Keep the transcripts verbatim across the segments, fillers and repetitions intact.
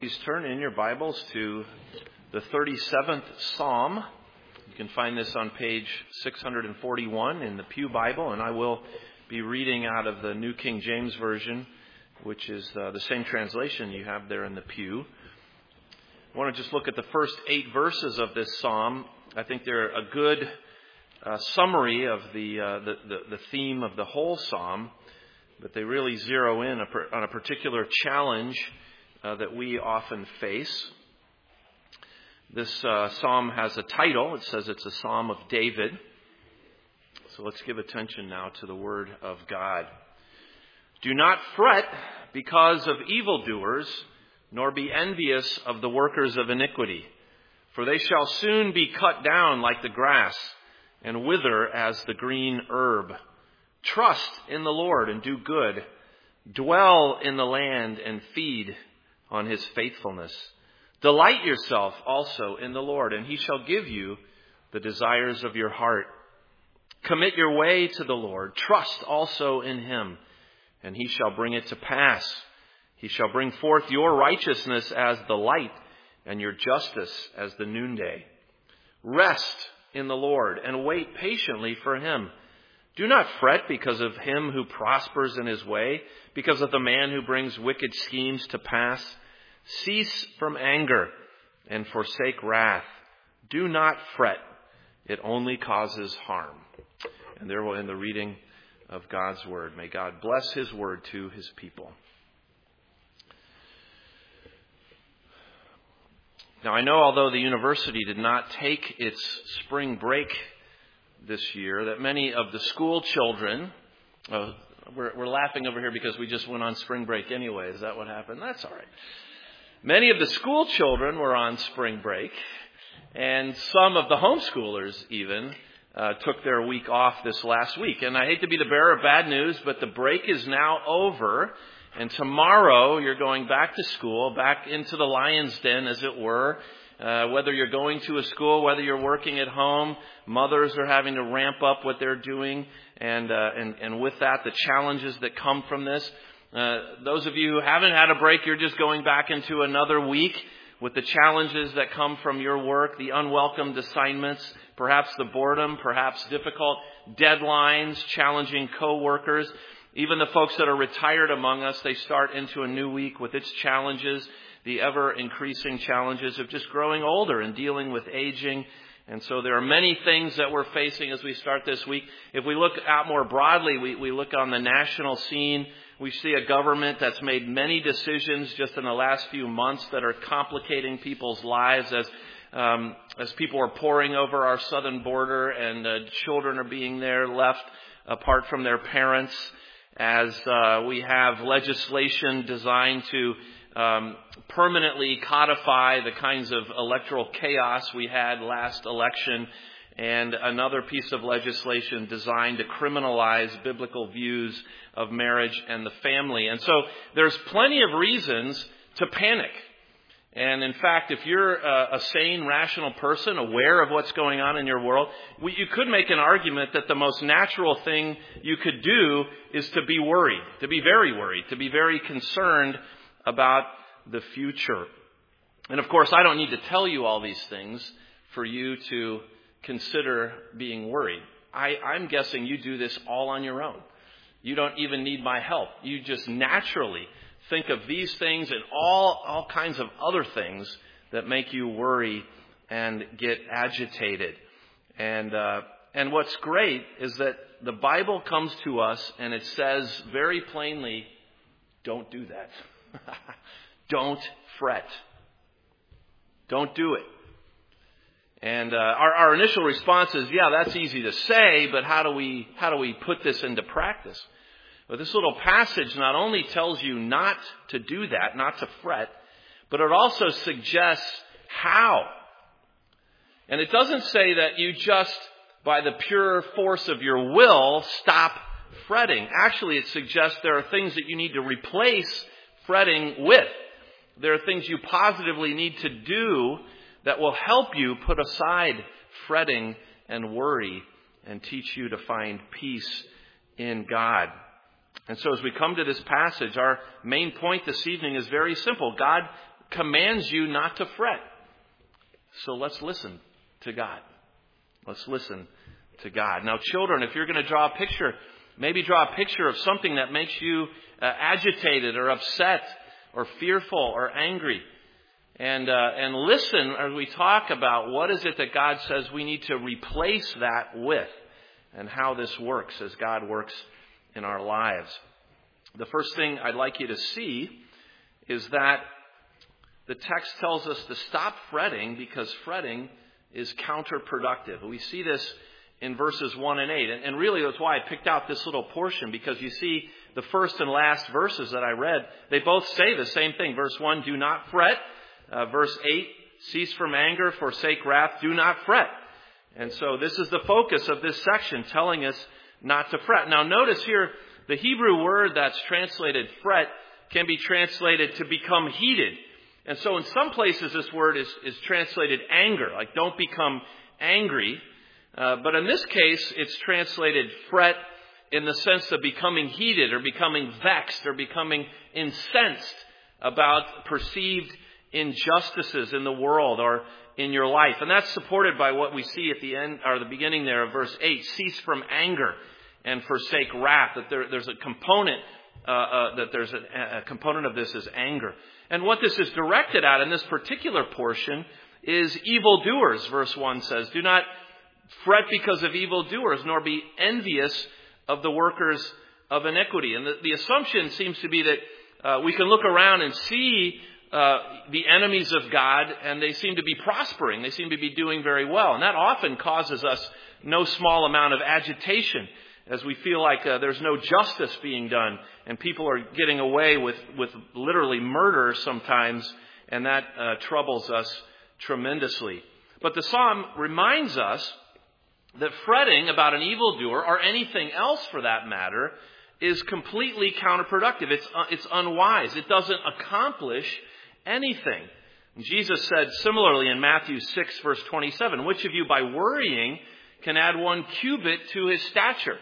Please turn in your Bibles to the thirty-seventh Psalm. You can find this on page six forty-one in the Pew Bible, and I will be reading out of the New King James Version, which is uh, the same translation you have there in the pew. I want to just look at the first eight verses of this psalm. I think they're a good uh, summary of the, uh, the, the the theme of the whole psalm, but they really zero in a per, on a particular challenge Uh, that we often face. This uh, psalm has a title. It says it's a psalm of David. So let's give attention now to the word of God. Do not fret because of evildoers, nor be envious of the workers of iniquity, for they shall soon be cut down like the grass and wither as the green herb. Trust in the Lord and do good. Dwell in the land and feed on his faithfulness. Delight yourself also in the Lord, and he shall give you the desires of your heart. Commit your way to the Lord. Trust also in him, and he shall bring it to pass. He shall bring forth your righteousness as the light, and your justice as the noonday. Rest in the Lord, and wait patiently for him. Do not fret because of him who prospers in his way, because of the man who brings wicked schemes to pass. Cease from anger and forsake wrath. Do not fret. It only causes harm. And there will end the reading of God's word. May God bless his word to his people. Now, I know although the university did not take its spring break this year, that many of the school children, oh, we're, we're laughing over here because we just went on spring break anyway. Is that what happened? That's all right. Many of the school children were on spring break, and some of the homeschoolers even uh, took their week off this last week. And I hate to be the bearer of bad news, but the break is now over, and tomorrow you're going back to school, back into the lion's den, as it were. Uh, whether you're going to a school, whether you're working at home, mothers are having to ramp up what they're doing, and uh, and, and with that, the challenges that come from this. Uh, those of you who haven't had a break, you're just going back into another week with the challenges that come from your work, the unwelcomed assignments, perhaps the boredom, perhaps difficult deadlines, challenging co-workers. Even the folks that are retired among us, they start into a new week with its challenges, the ever-increasing challenges of just growing older and dealing with aging. And so there are many things that we're facing as we start this week. If we look out more broadly, we, we look on the national scene. We see a government that's made many decisions just in the last few months that are complicating people's lives as um, as people are pouring over our southern border and uh, children are being there left apart from their parents, as uh, we have legislation designed to um, permanently codify the kinds of electoral chaos we had last election, and another piece of legislation designed to criminalize biblical views of marriage and the family. And so there's plenty of reasons to panic. And in fact, if you're a, a sane, rational person, aware of what's going on in your world, we, you could make an argument that the most natural thing you could do is to be worried, to be very worried, to be very concerned about the future. And of course, I don't need to tell you all these things for you to consider being worried. I, I'm guessing you do this all on your own. You don't even need my help. You just naturally think of these things and all, all kinds of other things that make you worry and get agitated. And, uh, and what's great is that the Bible comes to us and it says very plainly, don't do that. Don't fret. Don't do it. And uh, our, our initial response is, yeah, that's easy to say, but how do we how do we put this into practice? Well, this little passage not only tells you not to do that, not to fret, but it also suggests how. And it doesn't say that you just, by the pure force of your will, stop fretting. Actually, it suggests there are things that you need to replace fretting with. There are things you positively need to do that will help you put aside fretting and worry and teach you to find peace in God. And so as we come to this passage, our main point this evening is very simple. God commands you not to fret. So let's listen to God. Let's listen to God. Now, children, if you're going to draw a picture, maybe draw a picture of something that makes you uh, agitated or upset or fearful or angry. And uh, and listen as we talk about what is it that God says we need to replace that with and how this works as God works in our lives. The first thing I'd like you to see is that the text tells us to stop fretting because fretting is counterproductive. We see this in verses one and eight. And, and really that's why I picked out this little portion, because you see the first and last verses that I read, they both say the same thing. Verse one, do not fret. Uh, verse eight, cease from anger, forsake wrath, do not fret. And so this is the focus of this section, telling us not to fret. Now notice here, the Hebrew word that's translated fret can be translated to become heated. And so in some places this word is, is translated anger, like don't become angry. Uh, but in this case, it's translated fret in the sense of becoming heated or becoming vexed or becoming incensed about perceived injustices in the world or in your life. And that's supported by what we see at the end or the beginning there of verse eight. Cease from anger and forsake wrath. That there, there's a component uh, uh, that there's a, a component of this is anger. And what this is directed at in this particular portion is evildoers. Verse one says, do not fret because of evildoers, nor be envious of the workers of iniquity. And the, the assumption seems to be that uh, we can look around and see Uh, the enemies of God, and they seem to be prospering. They seem to be doing very well. And that often causes us no small amount of agitation as we feel like uh, there's no justice being done and people are getting away with, with literally murder sometimes, and that uh, troubles us tremendously. But the psalm reminds us that fretting about an evildoer, or anything else for that matter, is completely counterproductive. It's, uh, it's unwise. It doesn't accomplish anything. Jesus said similarly in Matthew six, verse twenty-seven, which of you by worrying can add one cubit to his stature?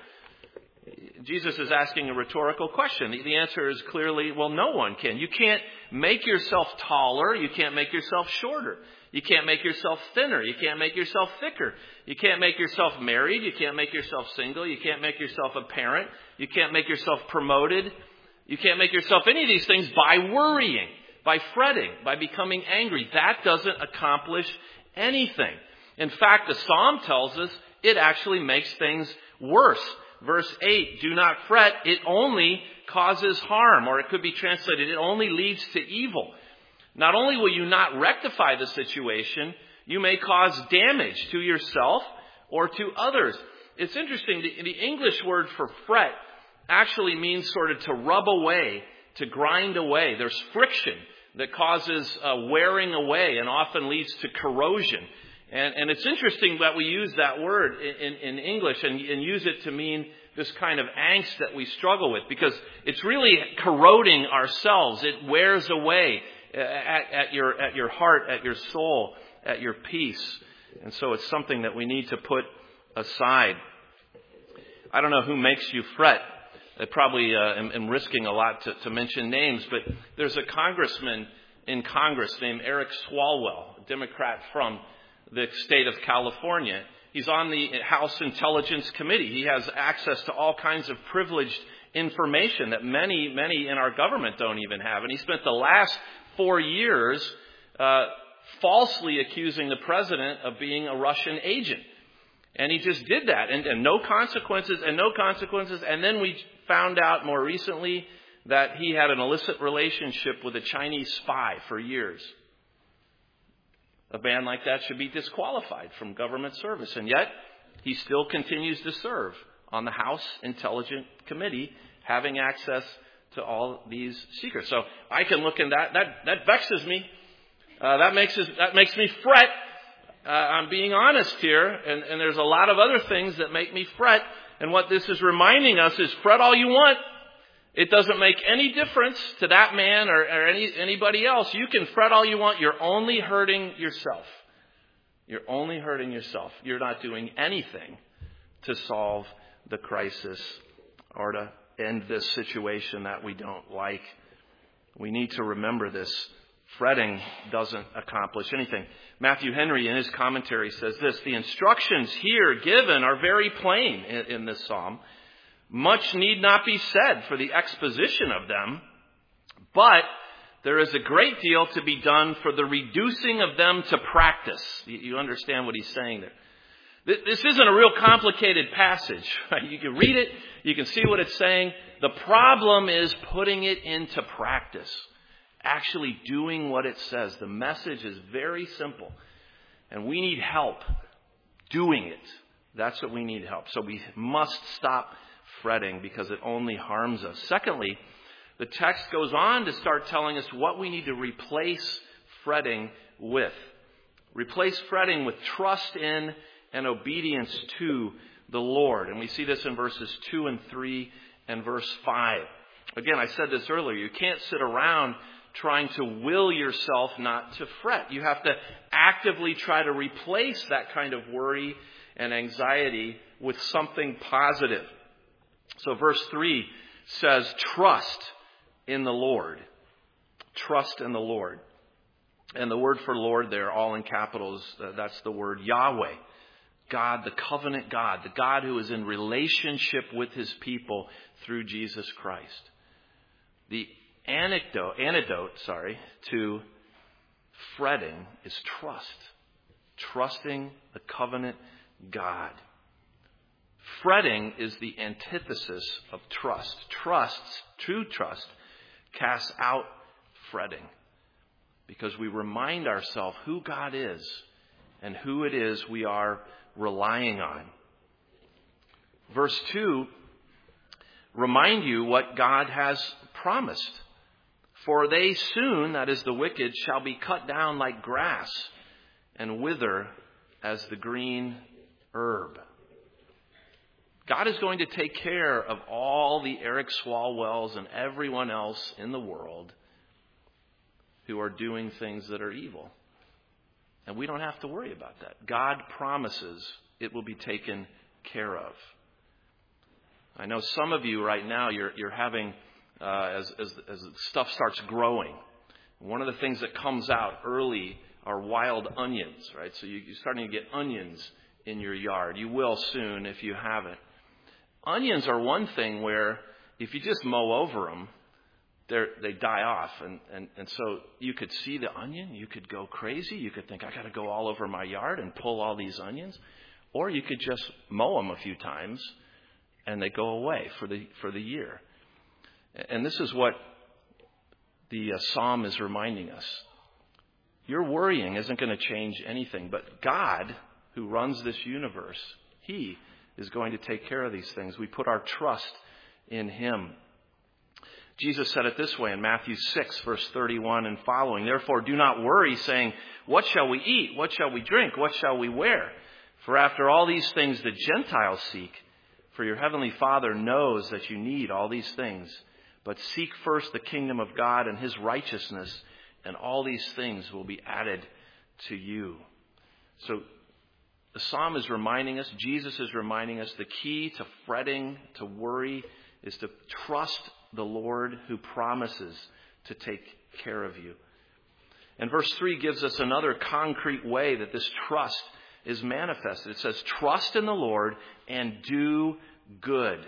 Jesus is asking a rhetorical question. The answer is clearly, well, no one can. You can't make yourself taller. You can't make yourself shorter. You can't make yourself thinner. You can't make yourself thicker. You can't make yourself married. You can't make yourself single. You can't make yourself a parent. You can't make yourself promoted. You can't make yourself any of these things by worrying, by fretting, by becoming angry. That doesn't accomplish anything. In fact, the psalm tells us it actually makes things worse. Verse eight, do not fret. It only causes harm, or it could be translated, it only leads to evil. Not only will you not rectify the situation, you may cause damage to yourself or to others. It's interesting, the, the English word for fret actually means sort of to rub away, to grind away. There's friction that causes uh, wearing away and often leads to corrosion. And, and it's interesting that we use that word in, in English and, and use it to mean this kind of angst that we struggle with, because it's really corroding ourselves. It wears away at, at your at your heart, at your soul, at your peace. And so it's something that we need to put aside. I don't know who makes you fret. I probably uh, am, am risking a lot to, to mention names, but there's a congressman in Congress named Eric Swalwell, a Democrat from the state of California. He's on the House Intelligence Committee. He has access to all kinds of privileged information that many, many in our government don't even have. And he spent the last four years uh, falsely accusing the president of being a Russian agent. And he just did that, and, and no consequences, and no consequences. And then we found out more recently that he had an illicit relationship with a Chinese spy for years. A man like that should be disqualified from government service. And yet, he still continues to serve on the House Intelligence Committee, having access to all these secrets. So I can look in that. That, that vexes me. Uh, that makes us, that makes me fret. Uh, I'm being honest here, and, and there's a lot of other things that make me fret. And what this is reminding us is fret all you want. It doesn't make any difference to that man or, or any anybody else. You can fret all you want. You're only hurting yourself. You're only hurting yourself. You're not doing anything to solve the crisis or to end this situation that we don't like. We need to remember this fretting doesn't accomplish anything. Matthew Henry, in his commentary, says this: the instructions here given are very plain in, in this psalm. Much need not be said for the exposition of them, but there is a great deal to be done for the reducing of them to practice. You, you understand what he's saying there. This isn't a real complicated passage. Right? You can read it. You can see what it's saying. The problem is putting it into practice. Actually doing what it says. The message is very simple. And we need help doing it. That's what we need help. So we must stop fretting because it only harms us. Secondly, the text goes on to start telling us what we need to replace fretting with. Replace fretting with trust in and obedience to the Lord. And we see this in verses two and three and verse five. Again, I said this earlier. You can't sit around trying to will yourself not to fret. You have to actively try to replace that kind of worry and anxiety with something positive. So verse three says, trust in the Lord. Trust in the Lord. And the word for Lord there, all in capitals, uh, that's the word Yahweh. God, the covenant God, the God who is in relationship with his people through Jesus Christ. The anecdote, antidote, sorry, to fretting is trust. Trusting the covenant God. Fretting is the antithesis of trust. Trust, true trust, casts out fretting. Because we remind ourselves who God is and who it is we are relying on. Verse two, remind you what God has promised. For they soon, that is the wicked, shall be cut down like grass and wither as the green herb. God is going to take care of all the Eric Swalwells and everyone else in the world who are doing things that are evil. And we don't have to worry about that. God promises it will be taken care of. I know some of you right now, you're, you're having, uh, as, as, as stuff starts growing, one of the things that comes out early are wild onions, right? So you, you're starting to get onions in your yard. You will soon if you haven't. Onions are one thing where if you just mow over them, They're, they die off. And, and, and so you could see the onion. You could go crazy. You could think, I got to go all over my yard and pull all these onions. Or you could just mow them a few times and they go away for the, for the year. And this is what the uh, psalm is reminding us. Your worrying isn't going to change anything. But God, who runs this universe, he is going to take care of these things. We put our trust in him. Jesus said it this way in Matthew six, verse thirty-one and following. Therefore, do not worry, saying, what shall we eat? What shall we drink? What shall we wear? For after all these things the Gentiles seek, for your heavenly Father knows that you need all these things. But seek first the kingdom of God and his righteousness, and all these things will be added to you. So the psalm is reminding us, Jesus is reminding us, the key to fretting, to worry, is to trust the Lord who promises to take care of you. And verse three gives us another concrete way that this trust is manifested. It says, trust in the Lord and do good.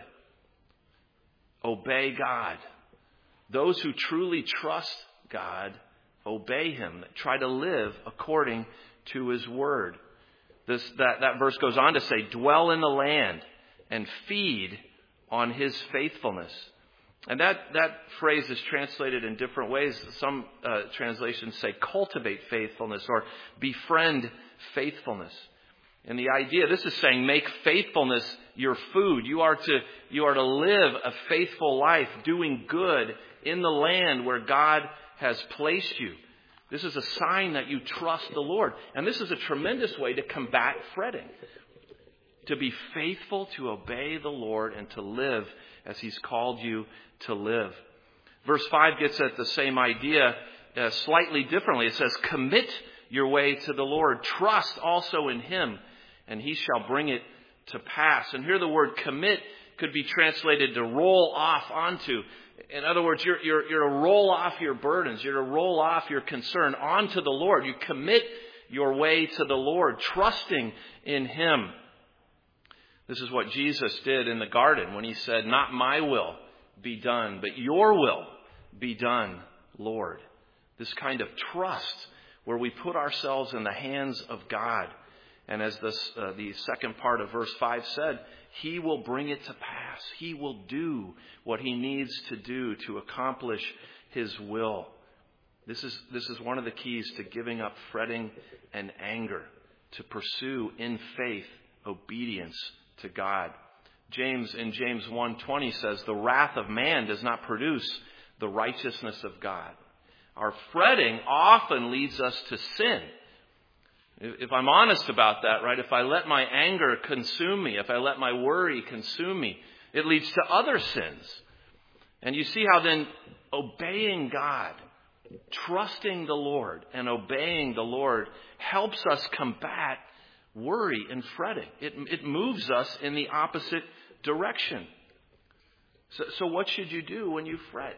Obey God. Those who truly trust God obey him. Try to live according to his word. This, that, that verse goes on to say, dwell in the land and feed on his faithfulness. And that, that phrase is translated in different ways. Some uh, translations say cultivate faithfulness or befriend faithfulness. And the idea, this is saying make faithfulness your food. You are to, you are to live a faithful life, doing good in the land where God has placed you. This is a sign that you trust the Lord. And this is a tremendous way to combat fretting. To be faithful, to obey the Lord, and to live as he's called you to live. Verse five gets at the same idea uh, slightly differently. It says, commit your way to the Lord. Trust also in him, and he shall bring it to pass. And here the word commit could be translated to roll off onto. In other words, you're, you're, you're to roll off your burdens. You're to roll off your concern onto the Lord. You commit your way to the Lord, trusting in Him. This is what Jesus did in the garden when He said, "Not my will be done, but your will be done, Lord." This kind of trust where we put ourselves in the hands of God. And as this, uh, the second part of verse five said, He will bring it to pass. He will do what He needs to do to accomplish His will. This is, this is one of the keys to giving up fretting and anger, to pursue in faith obedience to God. James in James one twenty says, "The wrath of man does not produce the righteousness of God." Our fretting often leads us to sin. If I'm honest about that, right, if I let my anger consume me, if I let my worry consume me, it leads to other sins. And you see how then obeying God, trusting the Lord and obeying the Lord helps us combat worry and fretting. It, it moves us in the opposite direction. So, so what should you do when you fret?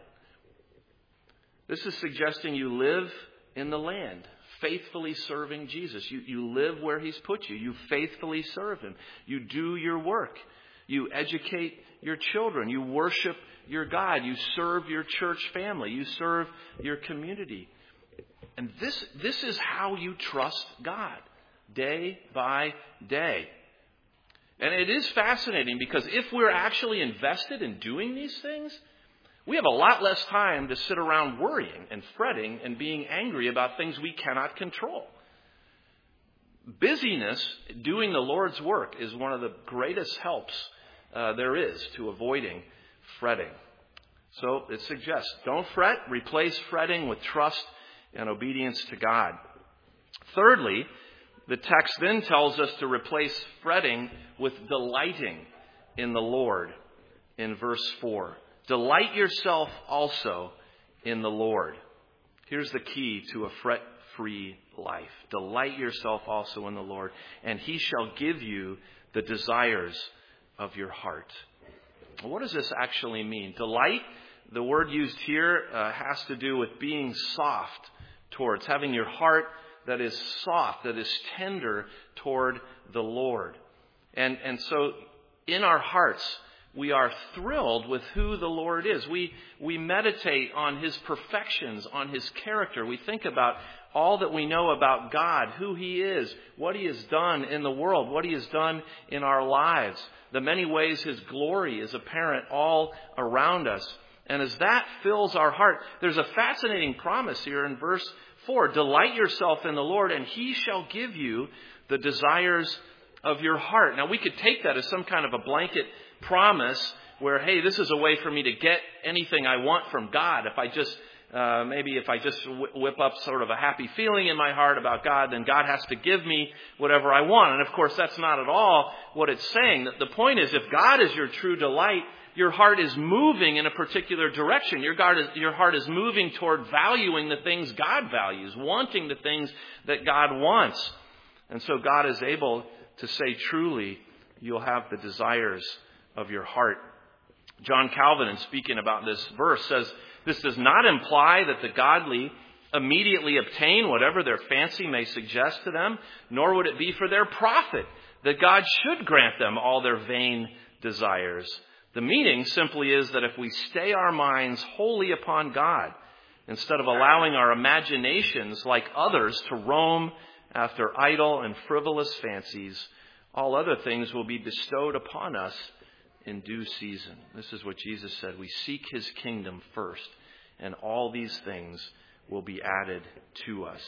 This is suggesting you live in the land, faithfully serving Jesus. You, you live where He's put you. You faithfully serve Him. You do your work. You educate your children. You worship your God. You serve your church family. You serve your community. And this, this is how you trust God, day by day. And it is fascinating because if we're actually invested in doing these things, we have a lot less time to sit around worrying and fretting and being angry about things we cannot control. Busyness, doing the Lord's work, is one of the greatest helps uh, there is to avoiding fretting. So it suggests, don't fret, replace fretting with trust and obedience to God. Thirdly, the text then tells us to replace fretting with delighting in the Lord in verse four. Delight yourself also in the Lord. Here's the key to a fret-free life. Delight yourself also in the Lord, and He shall give you the desires of your heart. What does this actually mean? Delight, the word used here, uh, has to do with being soft towards, having your heart that is soft, that is tender toward the Lord. And, and so in our hearts, we are thrilled with who the Lord is. We, we meditate on His perfections, on His character. We think about all that we know about God, who He is, what He has done in the world, what He has done in our lives, the many ways His glory is apparent all around us. And as that fills our heart, there's a fascinating promise here in verse four. Delight yourself in the Lord, and He shall give you the desires of your heart. Now, we could take that as some kind of a blanket promise where, hey, this is a way for me to get anything I want from God. If I just, uh, maybe if I just whip up sort of a happy feeling in my heart about God, then God has to give me whatever I want. And of course, that's not at all what it's saying. The point is, if God is your true delight, your heart is moving in a particular direction. Your heart is, your heart is moving toward valuing the things God values, wanting the things that God wants. And so God is able to say, truly, you'll have the desires of your heart. John Calvin, in speaking about this verse, says, this does not imply that the godly immediately obtain whatever their fancy may suggest to them, nor would it be for their profit that God should grant them all their vain desires. The meaning simply is that if we stay our minds wholly upon God, instead of allowing our imaginations, like others, to roam after idle and frivolous fancies, all other things will be bestowed upon us in due season. This is what Jesus said. We seek His kingdom first, and all these things will be added to us.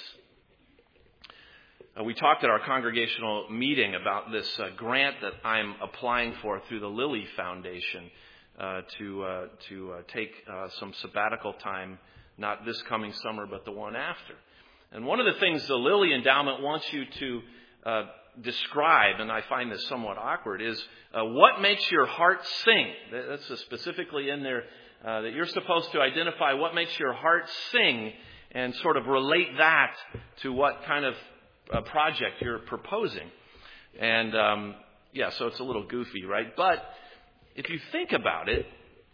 Uh, we talked at our congregational meeting about this uh, grant that I'm applying for through the Lilly Foundation uh, to uh, to uh, take uh, some sabbatical time, not this coming summer, but the one after. And one of the things the Lilly Endowment wants you to uh, describe, and I find this somewhat awkward, is uh, what makes your heart sing. That's uh, specifically in there uh, that you're supposed to identify what makes your heart sing and sort of relate that to what kind of uh, project you're proposing. And um, yeah, so it's a little goofy, right? But if you think about it,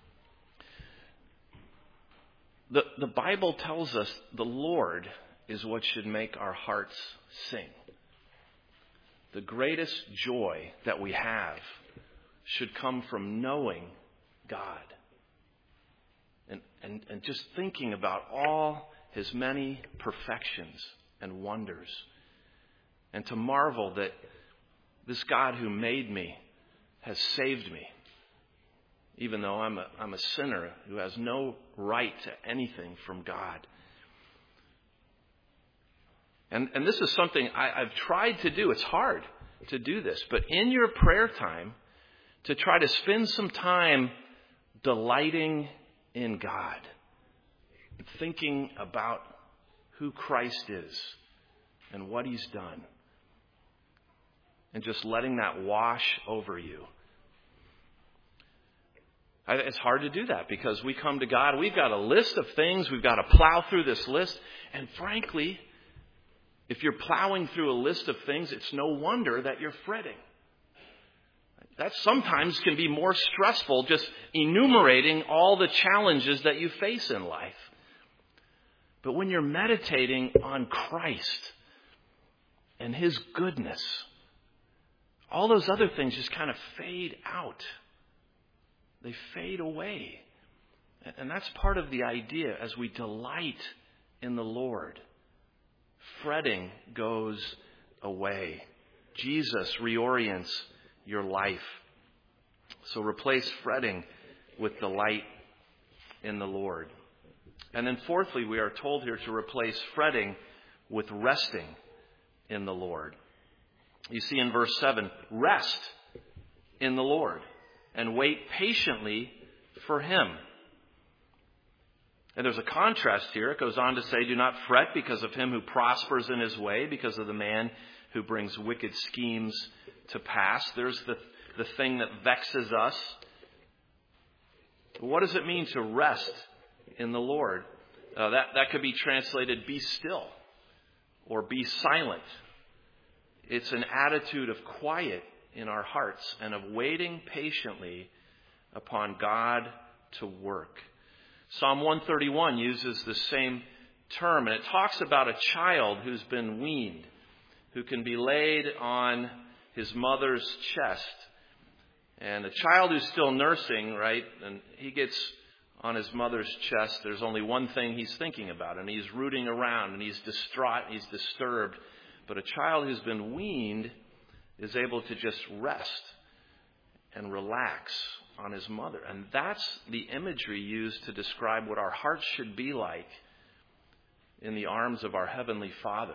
the, the Bible tells us the Lord is what should make our hearts sing. The greatest joy that we have should come from knowing God. And, and, and just thinking about all His many perfections and wonders. And to marvel that this God who made me has saved me. Even though I'm a, I'm a sinner who has no right to anything from God. And, and this is something I, I've tried to do. It's hard to do this. But in your prayer time, to try to spend some time delighting in God. Thinking about who Christ is and what He's done. And just letting that wash over you. I, it's hard to do that because we come to God. We've got a list of things. We've got to plow through this list. And frankly, if you're plowing through a list of things, it's no wonder that you're fretting. That sometimes can be more stressful, just enumerating all the challenges that you face in life. But when you're meditating on Christ and His goodness, all those other things just kind of fade out. They fade away. And that's part of the idea as we delight in the Lord. Fretting goes away. Jesus reorients your life. So replace fretting with delight in the Lord. And then fourthly, we are told here to replace fretting with resting in the Lord. You see in verse seven, rest in the Lord and wait patiently for Him. And there's a contrast here. It goes on to say, do not fret because of him who prospers in his way, because of the man who brings wicked schemes to pass. There's the, the thing that vexes us. What does it mean to rest in the Lord? Uh, that, that could be translated, be still or be silent. It's an attitude of quiet in our hearts and of waiting patiently upon God to work. Psalm one thirty-one uses the same term, and it talks about a child who's been weaned, who can be laid on his mother's chest. And a child who's still nursing, right, and he gets on his mother's chest, there's only one thing he's thinking about, and he's rooting around, and he's distraught, he's disturbed. But a child who's been weaned is able to just rest and relax on his mother. And that's the imagery used to describe what our hearts should be like in the arms of our Heavenly Father.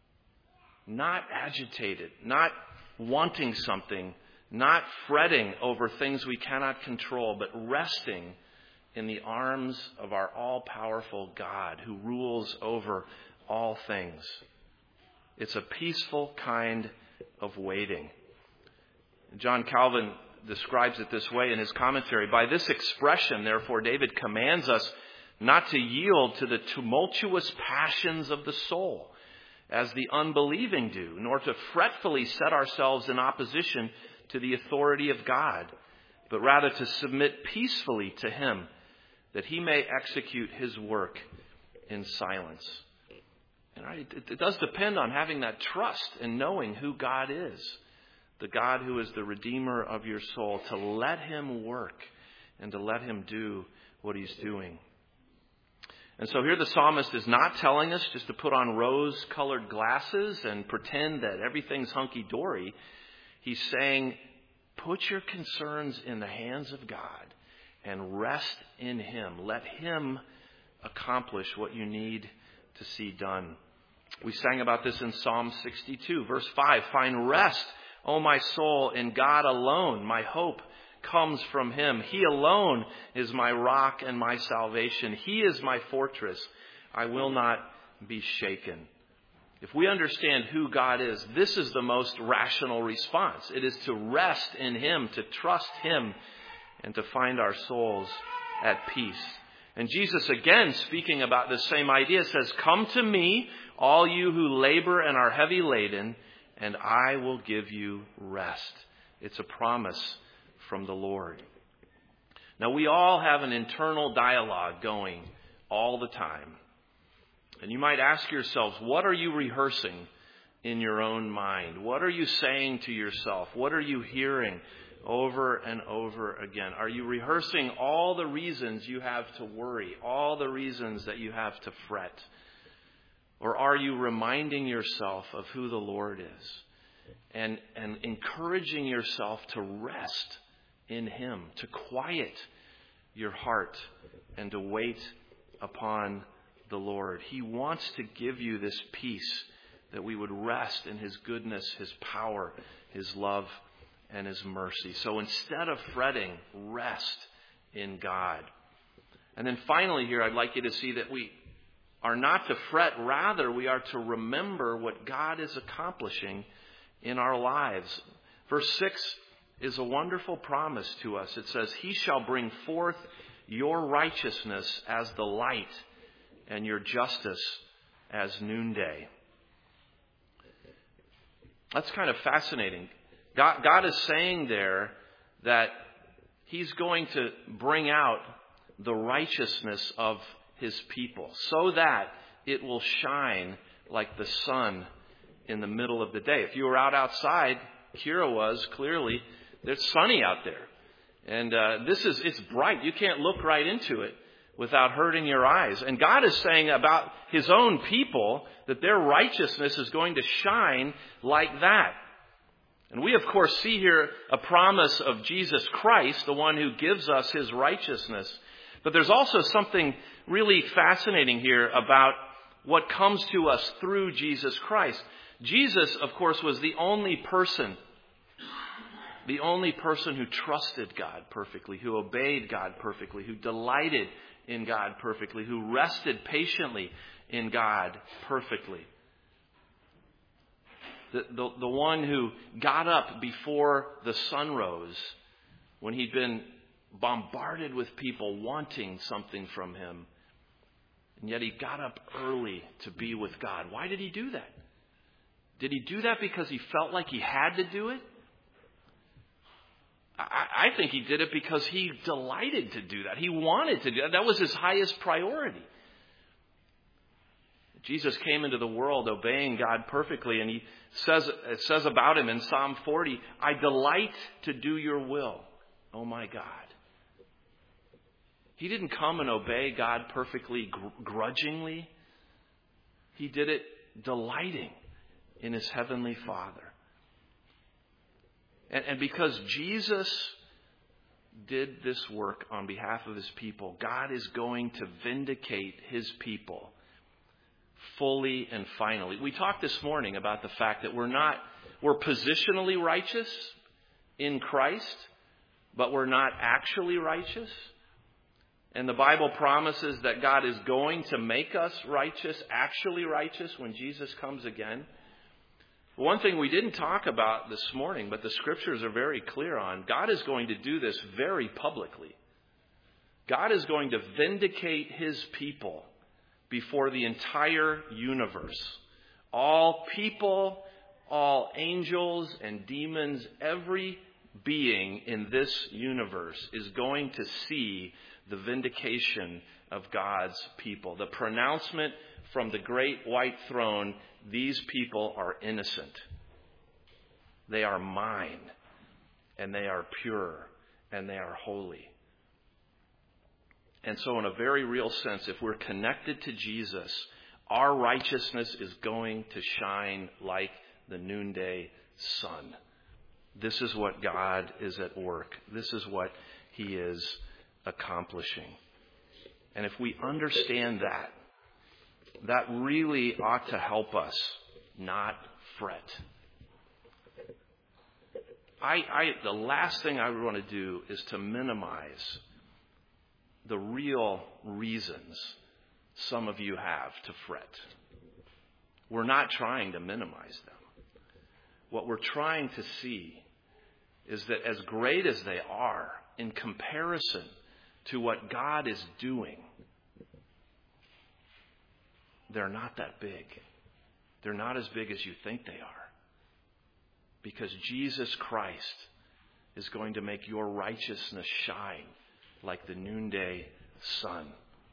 Not agitated, not wanting something, not fretting over things we cannot control, but resting in the arms of our all-powerful God who rules over all things. It's a peaceful kind of waiting. John Calvin describes it this way in his commentary. By this expression, therefore, David commands us not to yield to the tumultuous passions of the soul, as the unbelieving do, nor to fretfully set ourselves in opposition to the authority of God, but rather to submit peacefully to Him, that He may execute His work in silence. And right, it, it does depend on having that trust and knowing who God is, the God who is the Redeemer of your soul, to let Him work and to let Him do what He's doing. And so here the psalmist is not telling us just to put on rose-colored glasses and pretend that everything's hunky-dory. He's saying, put your concerns in the hands of God and rest in Him. Let Him accomplish what you need to see done. We sang about this in Psalm sixty-two, verse five. Find rest, O my soul, in God alone. My hope comes from Him. He alone is my rock and my salvation. He is my fortress. I will not be shaken. If we understand who God is, this is the most rational response. It is to rest in Him, to trust Him, and to find our souls at peace. And Jesus, again, speaking about this same idea, says, come to me, all you who labor and are heavy laden, and I will give you rest. It's a promise from the Lord. Now, we all have an internal dialogue going all the time. And you might ask yourselves, what are you rehearsing in your own mind? What are you saying to yourself? What are you hearing over and over again? Are you rehearsing all the reasons you have to worry, all the reasons that you have to fret? Or are you reminding yourself of who the Lord is and, and encouraging yourself to rest in Him, to quiet your heart and to wait upon the Lord? He wants to give you this peace, that we would rest in His goodness, His power, His love, and His mercy. So instead of fretting, rest in God. And then finally here, I'd like you to see that we are not to fret. Rather, we are to remember what God is accomplishing in our lives. Verse six is a wonderful promise to us. It says, He shall bring forth your righteousness as the light and your justice as noonday. That's kind of fascinating. God, God is saying there that He's going to bring out the righteousness of His people so that it will shine like the sun in the middle of the day. If you were out outside, Kira was clearly, it's sunny out there. And uh, this is, it's bright. You can't look right into it without hurting your eyes. And God is saying about His own people that their righteousness is going to shine like that. And we, of course, see here a promise of Jesus Christ, the one who gives us His righteousness. But there's also something really fascinating here about what comes to us through Jesus Christ. Jesus, of course, was the only person, the only person who trusted God perfectly, who obeyed God perfectly, who delighted in God perfectly, who rested patiently in God perfectly. The, the, the one who got up before the sun rose when he'd been bombarded with people wanting something from Him. And yet He got up early to be with God. Why did He do that? Did He do that because He felt like He had to do it? I, I think He did it because He delighted to do that. He wanted to do that. That was His highest priority. Jesus came into the world obeying God perfectly, and He says, it says about Him in Psalm forty, I delight to do your will, oh my God. He didn't come and obey God perfectly gr- grudgingly. He did it delighting in His heavenly Father. And, and because Jesus did this work on behalf of His people, God is going to vindicate His people fully and finally. We talked this morning about the fact that we're not, we're positionally righteous in Christ, but we're not actually righteous. And the Bible promises that God is going to make us righteous, actually righteous, when Jesus comes again. One thing we didn't talk about this morning, but the Scriptures are very clear on, God is going to do this very publicly. God is going to vindicate His people before the entire universe. All people, all angels and demons, every being in this universe is going to see the vindication of God's people. The pronouncement from the great white throne, these people are innocent. They are mine, and they are pure, and they are holy. And so in a very real sense, if we're connected to Jesus, our righteousness is going to shine like the noonday sun. This is what God is at work. This is what He is accomplishing. And if we understand that, that really ought to help us not fret. I, I, the last thing I would want to do is to minimize the real reasons some of you have to fret. We're not trying to minimize them. What we're trying to see is that as great as they are in comparison to what God is doing, they're not that big. They're not as big as you think they are. Because Jesus Christ is going to make your righteousness shine like the noonday sun.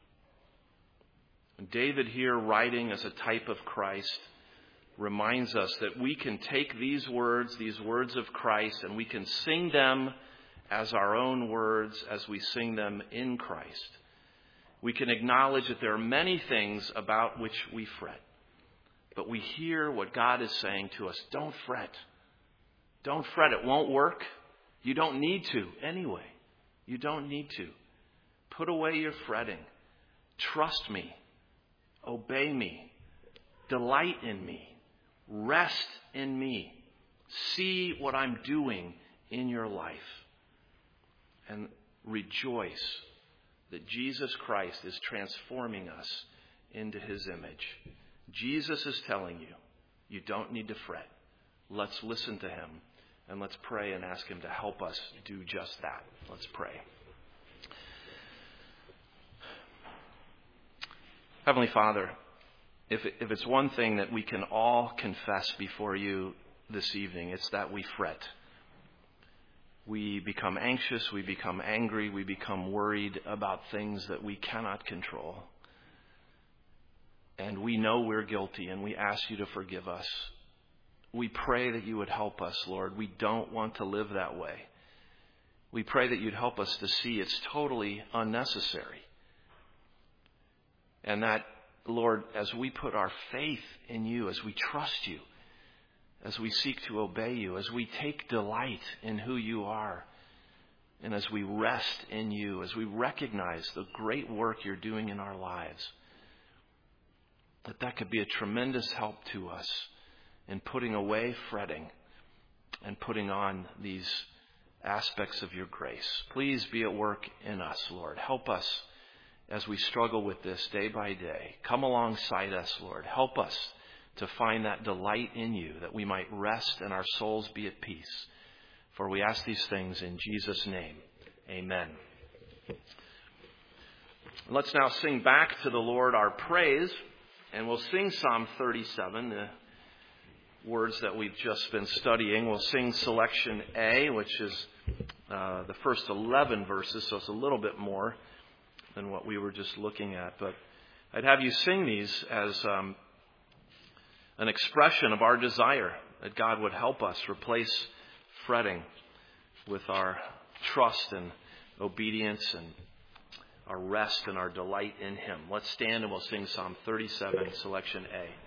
David here, writing as a type of Christ, reminds us that we can take these words, these words of Christ, and we can sing them as our own words as we sing them in Christ. We can acknowledge that there are many things about which we fret. But we hear what God is saying to us. Don't fret. Don't fret. It won't work. You don't need to anyway. You don't need to. Put away your fretting. Trust me. Obey me. Delight in me. Rest in me. See what I'm doing in your life. And rejoice that Jesus Christ is transforming us into his image. Jesus is telling you, you don't need to fret. Let's listen to him and let's pray and ask him to help us do just that. Let's pray. Heavenly Father, if if it's one thing that we can all confess before you this evening, it's that we fret. We become anxious, we become angry, we become worried about things that we cannot control. And we know we're guilty, and we ask you to forgive us. We pray that you would help us, Lord. We don't want to live that way. We pray that you'd help us to see it's totally unnecessary. And that, Lord, as we put our faith in you, as we trust you, as we seek to obey you, as we take delight in who you are, and as we rest in you, as we recognize the great work you're doing in our lives, that that could be a tremendous help to us in putting away fretting and putting on these aspects of your grace. Please be at work in us, Lord. Help us as we struggle with this day by day. Come alongside us, Lord. Help us to find that delight in you, that we might rest and our souls be at peace. For we ask these things in Jesus' name. Amen. Let's now sing back to the Lord our praise. And we'll sing Psalm thirty-seven, the words that we've just been studying. We'll sing selection A, which is uh, the first eleven verses, so it's a little bit more than what we were just looking at. But I'd have you sing these as um, an expression of our desire that God would help us replace fretting with our trust and obedience and our rest and our delight in him. Let's stand and we'll sing Psalm thirty-seven, selection A.